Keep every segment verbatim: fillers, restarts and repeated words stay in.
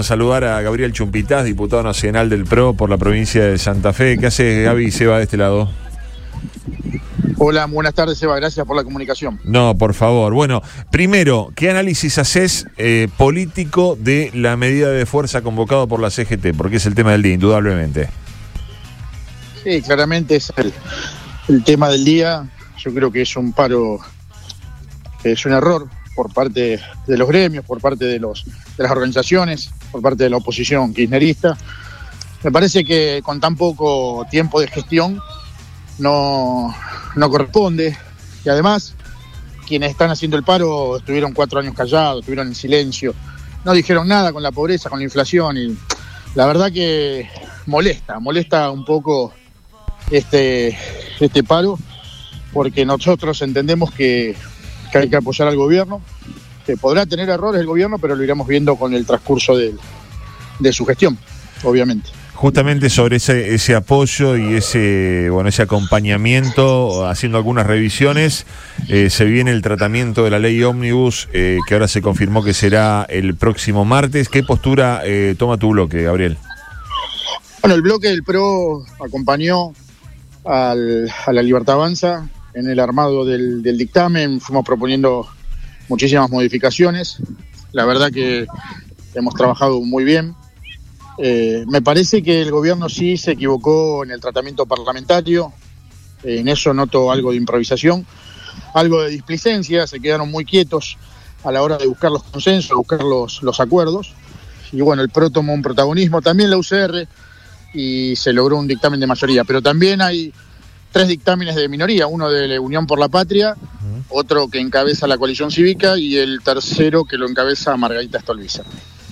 Saludar a Gabriel Chumpitaz, diputado nacional del P R O por la provincia de Santa Fe. ¿Qué hace Gaby y Seba de este lado? Hola, buenas tardes, Seba, gracias por la comunicación. No, por favor. Bueno, primero, ¿qué análisis haces eh, político de la medida de fuerza convocado por la C G T? Porque es el tema del día, indudablemente. Sí, claramente es el, el tema del día. Yo creo que es un paro, es un error por parte de los gremios, por parte de, los, de las organizaciones, por parte de la oposición kirchnerista. Me parece que con tan poco tiempo de gestión no, no corresponde, y además quienes están haciendo el paro estuvieron cuatro años callados, estuvieron en silencio, no dijeron nada con la pobreza, con la inflación, y la verdad que molesta, molesta un poco este, este paro, porque nosotros entendemos que, que hay que apoyar al gobierno, que podrá tener errores el gobierno, pero lo iremos viendo con el transcurso de, de su gestión, obviamente. Justamente sobre ese, ese apoyo y ese bueno ese acompañamiento, haciendo algunas revisiones, eh, se viene el tratamiento de la ley ómnibus, eh, que ahora se confirmó que será el próximo martes. ¿Qué postura eh, toma tu bloque, Gabriel? Bueno, el bloque del P R O acompañó al, a la Libertad Avanza en el armado del, del dictamen. Fuimos proponiendo muchísimas modificaciones. La verdad que hemos trabajado muy bien. Eh, me parece que el gobierno sí se equivocó en el tratamiento parlamentario. Eh, en eso noto algo de improvisación, algo de displicencia. Se quedaron muy quietos a la hora de buscar los consensos, de buscar los, los acuerdos. Y bueno, el P R O tomó un protagonismo, también la U C R, y se logró un dictamen de mayoría. Pero también hay tres dictámenes de minoría, uno de la Unión por la Patria, uh-huh. otro que encabeza la coalición cívica y el tercero que lo encabeza Margarita Stolbizer.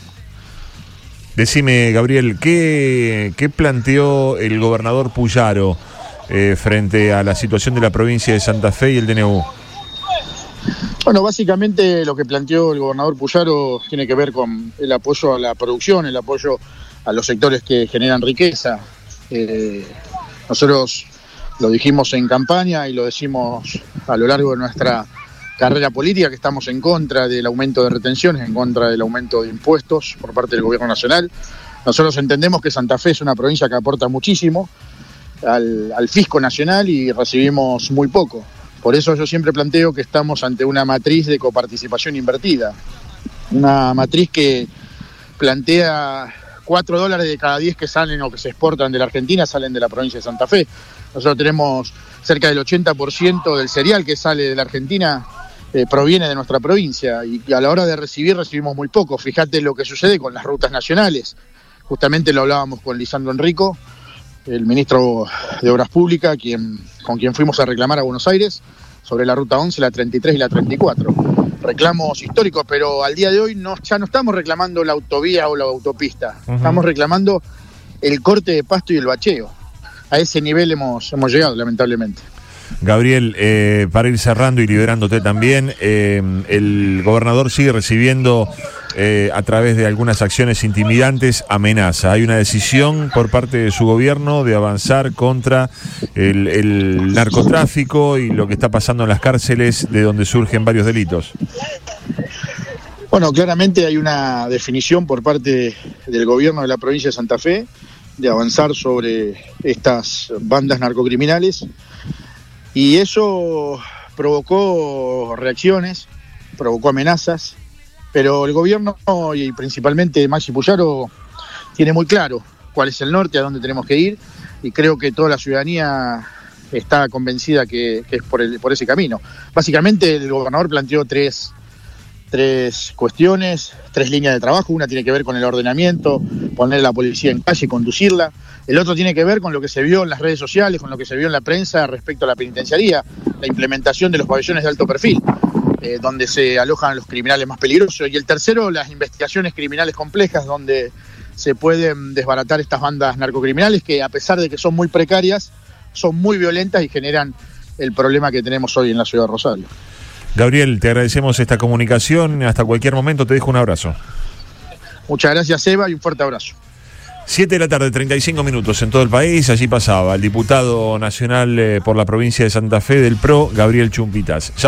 Decime, Gabriel, ¿qué, qué planteó el gobernador Puyaro eh, frente a la situación de la provincia de Santa Fe y el D N U? Bueno, básicamente lo que planteó el gobernador Puyaro tiene que ver con el apoyo a la producción, el apoyo a los sectores que generan riqueza. Eh, nosotros lo dijimos en campaña y lo decimos a lo largo de nuestra carrera política, que estamos en contra del aumento de retenciones, en contra del aumento de impuestos por parte del gobierno nacional. Nosotros entendemos que Santa Fe es una provincia que aporta muchísimo al, al fisco nacional y recibimos muy poco. Por eso yo siempre planteo que estamos ante una matriz de coparticipación invertida, una matriz que plantea cuatro dólares de cada diez que salen o que se exportan de la Argentina salen de la provincia de Santa Fe. Nosotros tenemos cerca del ochenta por ciento del cereal que sale de la Argentina eh, proviene de nuestra provincia, y a la hora de recibir recibimos muy poco. Fíjate lo que sucede con las rutas nacionales. Justamente lo hablábamos con Lisandro Enrico, el ministro de Obras Públicas, quien, con quien fuimos a reclamar a Buenos Aires sobre la ruta once, la treinta y tres y la treinta y cuatro. Reclamos históricos, pero al día de hoy no, ya no estamos reclamando la autovía o la autopista, uh-huh. estamos reclamando el corte de pasto y el bacheo. A ese nivel hemos, hemos llegado, lamentablemente. Gabriel, eh, para ir cerrando y liberándote también, eh, el gobernador sigue recibiendo eh, a través de algunas acciones intimidantes amenaza. Hay una decisión por parte de su gobierno de avanzar contra el, el narcotráfico y lo que está pasando en las cárceles, de donde surgen varios delitos. Bueno, claramente hay una definición por parte del gobierno de la provincia de Santa Fe de avanzar sobre estas bandas narcocriminales, y eso provocó reacciones, provocó amenazas, pero el gobierno y principalmente Maxi Puyaro tiene muy claro cuál es el norte, a dónde tenemos que ir, y creo que toda la ciudadanía está convencida que, que es por, el, por ese camino. Básicamente el gobernador planteó tres tres cuestiones, tres líneas de trabajo. Una tiene que ver con el ordenamiento, poner la policía en calle y conducirla. El otro tiene que ver con lo que se vio en las redes sociales, con lo que se vio en la prensa respecto a la penitenciaría, la implementación de los pabellones de alto perfil, eh, donde se alojan los criminales más peligrosos. Y el tercero, las investigaciones criminales complejas, donde se pueden desbaratar estas bandas narcocriminales que, a pesar de que son muy precarias, son muy violentas y generan el problema que tenemos hoy en la ciudad de Rosario. Gabriel, te agradecemos esta comunicación. Hasta cualquier momento, te dejo un abrazo. Muchas gracias, Eva, y un fuerte abrazo. siete de la tarde, treinta y cinco minutos en todo el país. Allí pasaba el diputado nacional eh, por la provincia de Santa Fe del P R O, Gabriel Chumpitaz.